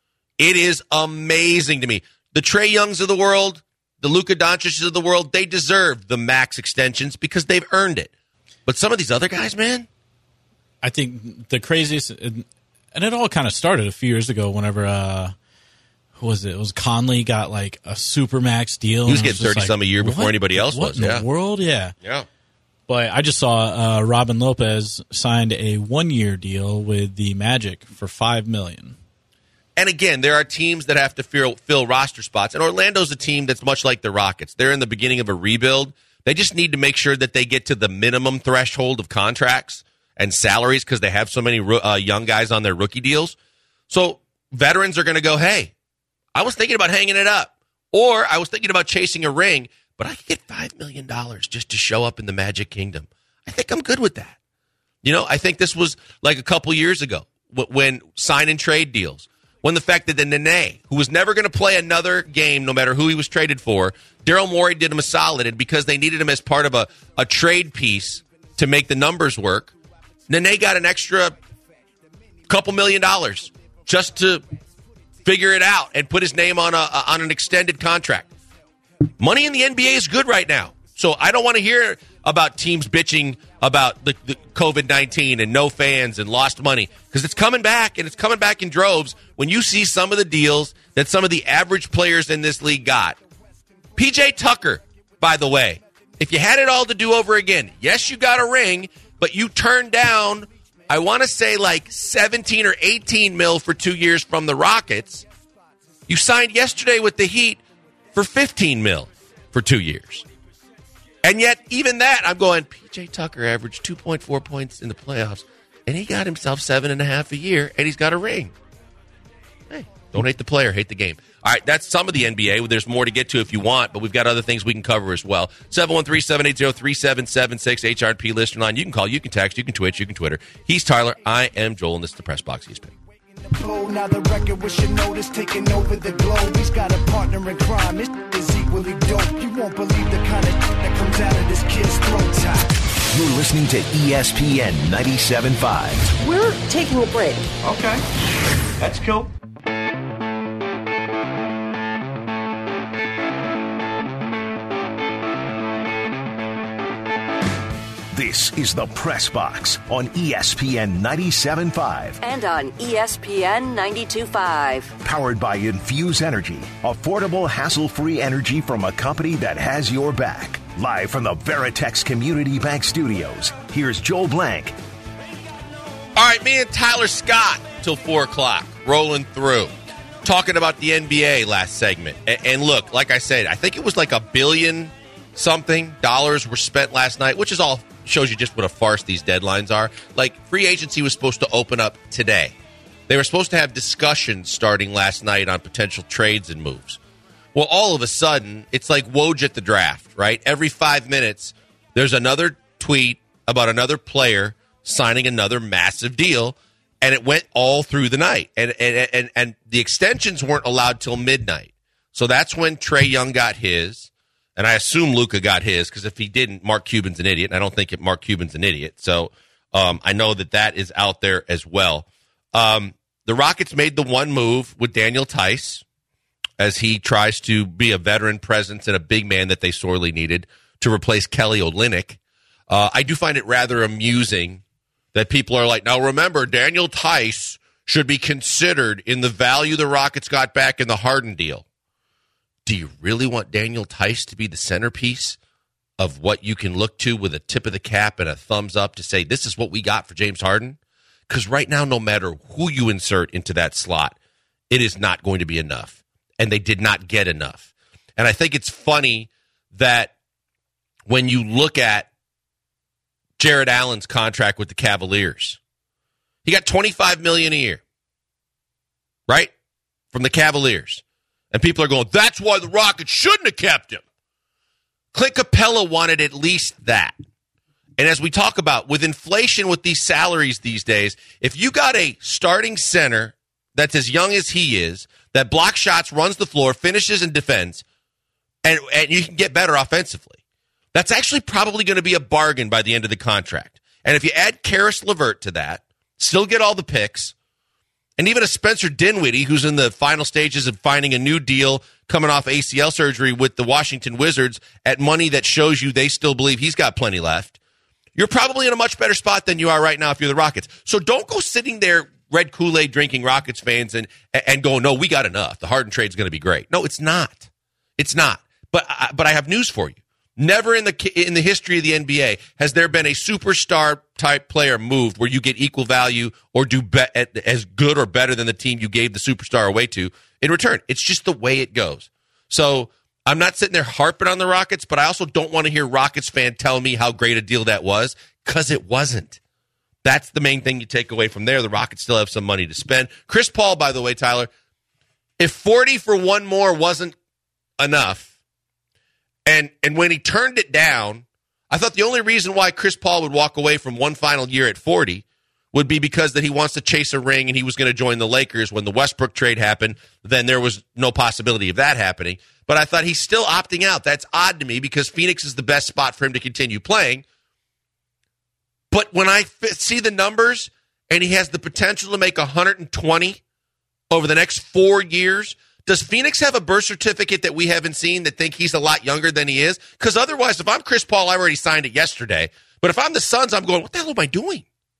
it is amazing to me. The Trae Youngs of the world, the Luka Doncic's of the world, they deserve the max extensions because they've earned it. But some of these other guys, man. I think the craziest, and it all kind of started a few years ago whenever, uh, who was it? It was Conley got like a Supermax deal. He was getting thirty-some like, a year before what? anybody else what was. in yeah. the world? Yeah. Yeah. But I just saw uh, Robin Lopez signed a one-year deal with the Magic for five million dollars. And again, there are teams that have to fill, fill roster spots. And Orlando's a team that's much like the Rockets. They're in the beginning of a rebuild. They just need to make sure that they get to the minimum threshold of contracts and salaries because they have so many uh, young guys on their rookie deals. So veterans are going to go, hey, I was thinking about hanging it up. Or I was thinking about chasing a ring, but I could get five million dollars just to show up in the Magic Kingdom. I think I'm good with that. You know, I think this was like a couple years ago when sign and trade deals. When the fact that the Nene, who was never going to play another game no matter who he was traded for, Daryl Morey did him a solid, and because they needed him as part of a, a trade piece to make the numbers work, Nene got an extra couple million dollars just to figure it out and put his name on a on an extended contract. Money in the N B A is good right now. So I don't want to hear about teams bitching about the, the COVID nineteen and no fans and lost money because it's coming back, and it's coming back in droves. When you see some of the deals that some of the average players in this league got. P J Tucker, by the way, if you had it all to do over again, yes, you got a ring, but you turned down, I want to say like seventeen or eighteen mil for two years from the Rockets. You signed yesterday with the Heat for fifteen mil for two years. And yet, even that, I'm going, P J Tucker averaged two point four points in the playoffs, and he got himself seven and a half a year, and he's got a ring. Hey, don't hate the player, hate the game. All right, that's some of the N B A. There's more to get to if you want, but we've got other things we can cover as well. seven one three, seven eight zero, three seven seven six, H R P listener line. You can call, you can text, you can Twitch, you can Twitter. He's Tyler. I am Joel, and this is the Press Box E S P N. Now the record with your notice taking over the globe. He's got a partner in crime. This is equally dope. You won't believe the kind of that comes out of this kid's throat top. You're listening to E S P N ninety-seven point five. We're taking a break. Okay. That's cool. This is the Press Box on E S P N ninety-seven point five. And on E S P N ninety-two point five. Powered by Infuse Energy. Affordable, hassle-free energy from a company that has your back. Live from the Veritex Community Bank Studios, here's Joel Blank. All right, me and Tyler Scott till four o'clock, rolling through, talking about the N B A last segment. And, and look, like I said, I think it was like a billion something dollars were spent last night, which is all shows you just what a farce these deadlines are. Like, free agency was supposed to open up today. They were supposed to have discussions starting last night on potential trades and moves. Well, all of a sudden, it's like Woj at the draft, right? Every five minutes, there's another tweet about another player signing another massive deal, and it went all through the night. And and and, and the extensions weren't allowed till midnight. So that's when Trae Young got his, and I assume Luka got his, because if he didn't, Mark Cuban's an idiot, and I don't think Mark Cuban's an idiot. So um, I know that that is out there as well. Um, the Rockets made the one move with Daniel Tice, as he tries to be a veteran presence and a big man that they sorely needed to replace Kelly Olynyk. Uh, I do find it rather amusing that people are like, now remember, Daniel Tice should be considered in the value the Rockets got back in the Harden deal. Do you really want Daniel Tice to be the centerpiece of what you can look to with a tip of the cap and a thumbs up to say, this is what we got for James Harden? Because right now, no matter who you insert into that slot, it is not going to be enough. And they did not get enough. And I think it's funny that when you look at Jared Allen's contract with the Cavaliers, he got twenty-five million dollars a year, right, from the Cavaliers. And people are going, that's why the Rockets shouldn't have kept him. Clint Capella wanted at least that. And as we talk about, with inflation with these salaries these days, if you got a starting center that's as young as he is, that blocks shots, runs the floor, finishes and defends, and, and you can get better offensively, that's actually probably going to be a bargain by the end of the contract. And if you add Karis LeVert to that, still get all the picks, and even a Spencer Dinwiddie, who's in the final stages of finding a new deal coming off A C L surgery with the Washington Wizards at money that shows you they still believe he's got plenty left, you're probably in a much better spot than you are right now if you're the Rockets. So don't go sitting there red Kool-Aid drinking Rockets fans and and go, no, we got enough. The Harden trade's going to be great. No, it's not. It's not. But I, but I have news for you. Never in the in the history of the N B A has there been a superstar type player moved where you get equal value or do be, as good or better than the team you gave the superstar away to in return. It's just the way it goes. So I'm not sitting there harping on the Rockets, but I also don't want to hear Rockets fan tell me how great a deal that was, because it wasn't. That's the main thing you take away from there. The Rockets still have some money to spend. Chris Paul, by the way, Tyler, if forty for one more wasn't enough, and and when he turned it down, I thought the only reason why Chris Paul would walk away from one final year at forty would be because that he wants to chase a ring and he was going to join the Lakers. When the Westbrook trade happened, then there was no possibility of that happening. But I thought he's still opting out. That's odd to me because Phoenix is the best spot for him to continue playing. But when I f- see the numbers and he has the potential to make one hundred twenty over the next four years, does Phoenix have a birth certificate that we haven't seen that think he's a lot younger than he is? Because otherwise, if I'm Chris Paul, I already signed it yesterday. But if I'm the Suns, I'm going, what the hell am I doing?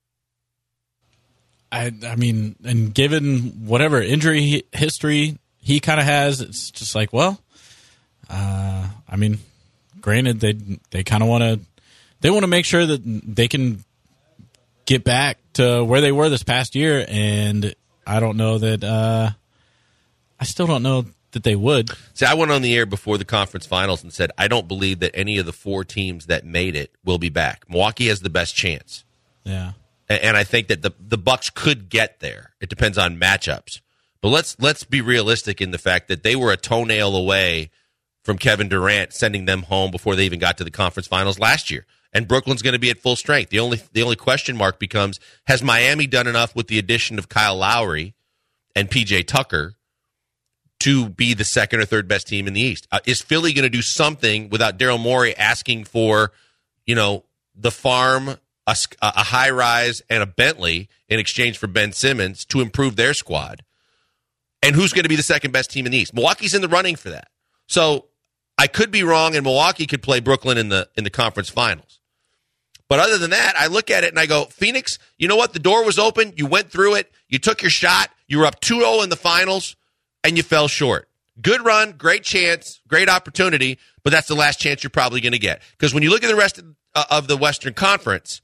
I, I mean, and given whatever injury history he kind of has, it's just like, well, uh, I mean, granted, they they kind of want to they want to make sure that they can get back to where they were this past year, and I don't know that. Uh, I still don't know that they would. See, I went on the air before the conference finals and said I don't believe that any of the four teams that made it will be back. Milwaukee has the best chance. Yeah. And I think that the the Bucks could get there. It depends on matchups. But let's let's be realistic in the fact that they were a toenail away from Kevin Durant sending them home before they even got to the conference finals last year. And Brooklyn's going to be at full strength. The only the only question mark becomes, has Miami done enough with the addition of Kyle Lowry and P J Tucker to be the second or third best team in the East? Uh, is Philly going to do something without Daryl Morey asking for, you know, the farm, a, a high rise, and a Bentley in exchange for Ben Simmons to improve their squad? And who's going to be the second best team in the East? Milwaukee's in the running for that. So I could be wrong, and Milwaukee could play Brooklyn in the in the conference finals. But other than that, I look at it and I go, Phoenix, you know what? The door was open. You went through it. You took your shot. You were up two oh in the finals, and you fell short. Good run, great chance, great opportunity, but that's the last chance you're probably going to get. Because when you look at the rest of, uh, of the Western Conference,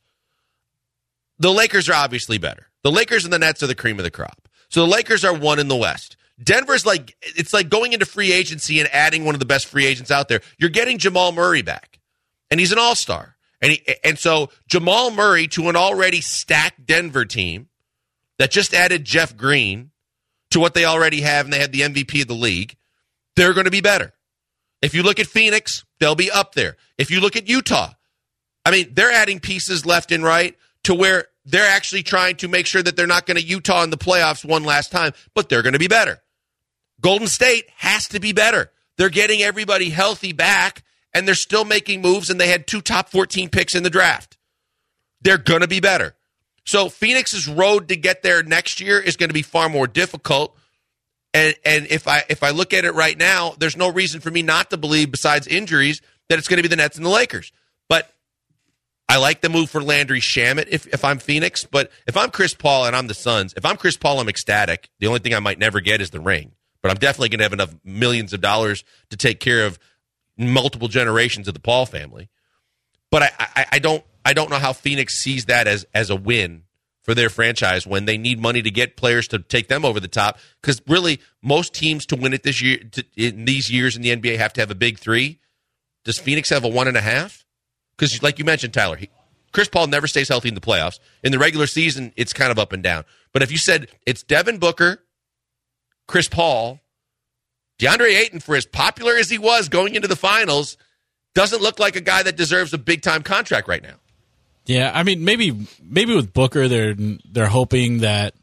the Lakers are obviously better. The Lakers and the Nets are the cream of the crop. So the Lakers are one in the West. Denver's like, it's like going into free agency and adding one of the best free agents out there. You're getting Jamal Murray back, and he's an all-star. And he, and so Jamal Murray to an already stacked Denver team that just added Jeff Green to what they already have, and they had the M V P of the league, they're going to be better. If you look at Phoenix, they'll be up there. If you look at Utah, I mean, they're adding pieces left and right to where they're actually trying to make sure that they're not going to Utah in the playoffs one last time, but they're going to be better. Golden State has to be better. They're getting everybody healthy back, and they're still making moves, and they had two top fourteen picks in the draft. They're going to be better. So Phoenix's road to get there next year is going to be far more difficult. And and if I if I look at it right now, there's no reason for me not to believe, besides injuries, that it's going to be the Nets and the Lakers. But I like the move for Landry Shamet if, if I'm Phoenix. But if I'm Chris Paul and I'm the Suns, if I'm Chris Paul, I'm ecstatic. The only thing I might never get is the ring. But I'm definitely going to have enough millions of dollars to take care of multiple generations of the Paul family. But I, I, I don't I don't know how Phoenix sees that as, as a win for their franchise when they need money to get players to take them over the top. Because really, most teams to win it this year, to, in these years in the N B A, have to have a big three. Does Phoenix have a one and a half? Because like you mentioned, Tyler, he, Chris Paul never stays healthy in the playoffs. In the regular season, it's kind of up and down. But if you said it's Devin Booker, Chris Paul, DeAndre Ayton, for as popular as he was going into the finals, doesn't look like a guy that deserves a big-time contract right now. Yeah, I mean, maybe maybe with Booker, they're they're hoping that.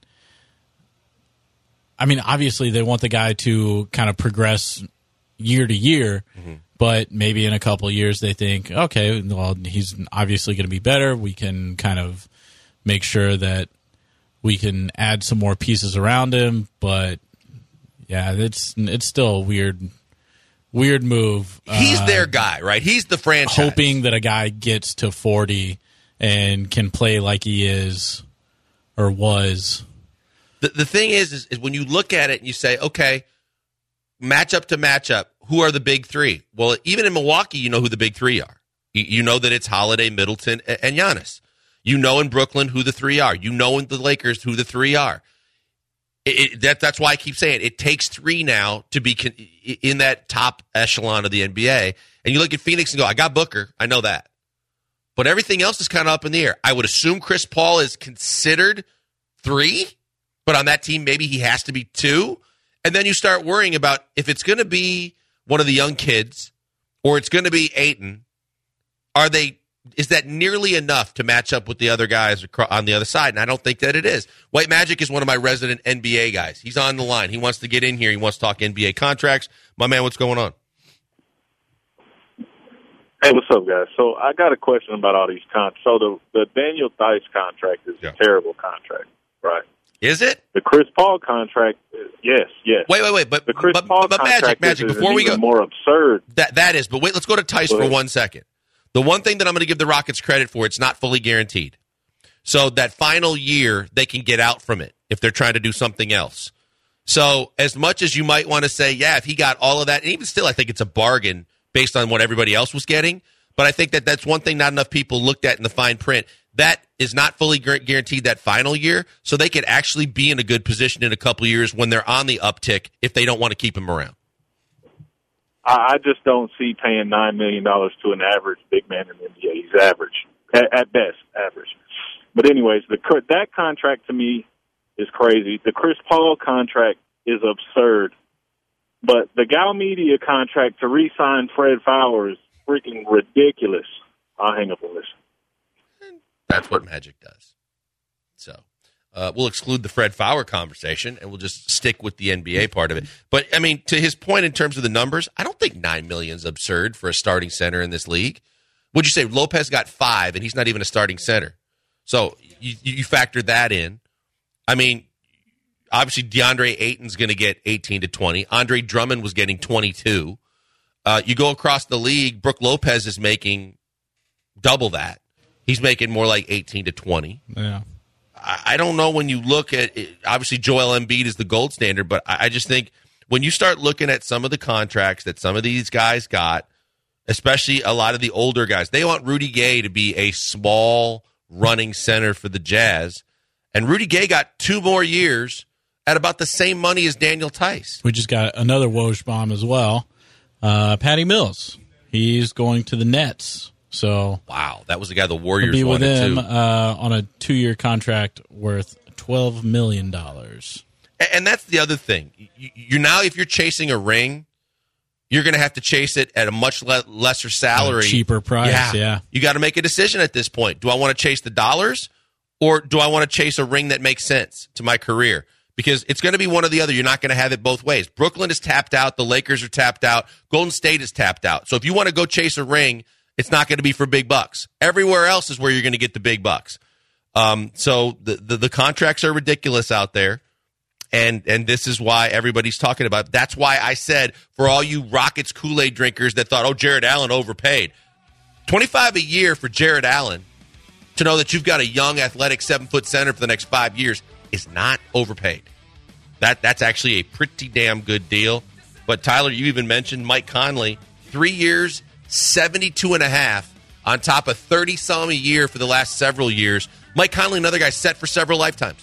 I mean, obviously, they want the guy to kind of progress year to year, mm-hmm. but maybe in a couple of years they think, okay, well, he's obviously going to be better. We can kind of make sure that we can add some more pieces around him, but yeah, it's it's still a weird. Weird move. He's uh, their guy, right? He's the franchise. Hoping that a guy gets to forty and can play like he is or was. The the thing is, is, is when you look at it and you say, okay, matchup to matchup, who are the big three? Well, even in Milwaukee, you know who the big three are. You, you know that it's Holiday, Middleton, and, and Giannis. You know in Brooklyn who the three are. You know in the Lakers who the three are. It, it, that, that's why I keep saying it takes three now to be con- in that top echelon of the N B A. And you look at Phoenix and go, I got Booker. I know that. But everything else is kind of up in the air. I would assume Chris Paul is considered three, but on that team, maybe he has to be two. And then you start worrying about if it's going to be one of the young kids or it's going to be Ayton, are they? Is that nearly enough to match up with the other guys on the other side? And I don't think that it is. White Magic is one of my resident N B A guys. He's on the line. He wants to get in here. He wants to talk N B A contracts. My man, what's going on? Hey, what's up, guys? So I got a question about all these contracts. So the, the Daniel Theis contract is yeah. a terrible contract, right? Is it? The Chris Paul contract, is, yes, yes. Wait, wait, wait. But the Chris but, Paul but, but contract Magic, Magic, is, before is we go, more absurd. That that is. But wait, let's go to Theis for one second. The one thing that I'm going to give the Rockets credit for, it's not fully guaranteed. So that final year, they can get out from it if they're trying to do something else. So as much as you might want to say, yeah, if he got all of that, and even still, I think it's a bargain based on what everybody else was getting. But I think that that's one thing not enough people looked at in the fine print. That is not fully guaranteed that final year, so they could actually be in a good position in a couple of years when they're on the uptick if they don't want to keep him around. I just don't see paying nine million dollars to an average big man in the N B A. He's average, at, at best, average. But anyways, the that contract to me is crazy. The Chris Paul contract is absurd. But the Gal Media contract to re-sign Fred Fowler is freaking ridiculous. I'll hang up on this. That's what Magic does. So, Uh, we'll exclude the Fred Fowler conversation, and we'll just stick with the N B A part of it. But, I mean, to his point in terms of the numbers, I don't think nine million dollars is absurd for a starting center in this league. Would you say Lopez got five, and he's not even a starting center? So you, you factor that in. I mean, obviously DeAndre Ayton's going to get eighteen to twenty. Andre Drummond was getting twenty-two. Uh, you go across the league, Brook Lopez is making double that. He's making more like eighteen to twenty. Yeah. I don't know when you look at it, obviously Joel Embiid is the gold standard, but I just think when you start looking at some of the contracts that some of these guys got, especially a lot of the older guys, they want Rudy Gay to be a small running center for the Jazz. And Rudy Gay got two more years at about the same money as Daniel Tice. We just got another Woj bomb as well. Uh, Patty Mills. He's going to the Nets. So wow, that was the guy the Warriors be with wanted him too. Uh, on a two-year contract worth twelve million dollars. And, and that's the other thing. You, you're now, if you're chasing a ring, you're going to have to chase it at a much le- lesser salary, a cheaper price. Yeah, yeah. You got to make a decision at this point. Do I want to chase the dollars, or do I want to chase a ring that makes sense to my career? Because it's going to be one or the other. You're not going to have it both ways. Brooklyn is tapped out. The Lakers are tapped out. Golden State is tapped out. So if you want to go chase a ring, it's not going to be for big bucks. Everywhere else is where you're going to get the big bucks. Um, so the, the the contracts are ridiculous out there, and and this is why everybody's talking about it. That's why I said for all you Rockets Kool-Aid drinkers that thought, oh, Jared Allen overpaid. twenty-five a year for Jared Allen to know that you've got a young, athletic seven-foot center for the next five years is not overpaid. That That's actually a pretty damn good deal. But, Tyler, you even mentioned Mike Conley, three years, seventy-two and a half on top of thirty-some a year for the last several years. Mike Conley, another guy set for several lifetimes.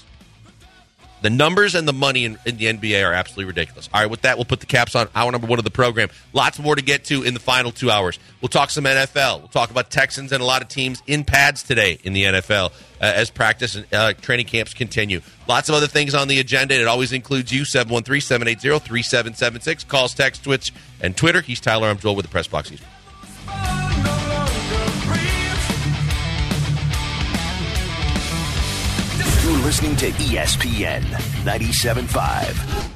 The numbers and the money in, in the N B A are absolutely ridiculous. All right, with that, we'll put the caps on hour number one of the program. Lots more to get to in the final two hours. We'll talk some N F L. We'll talk about Texans and a lot of teams in pads today in the N F L uh, as practice and uh, training camps continue. Lots of other things on the agenda. It always includes you, seven one three, seven eight zero, three seven seven six. Calls, text, Twitch, and Twitter. He's Tyler. I'm Joel with the Press Box. He's You're listening to E S P N ninety-seven point five.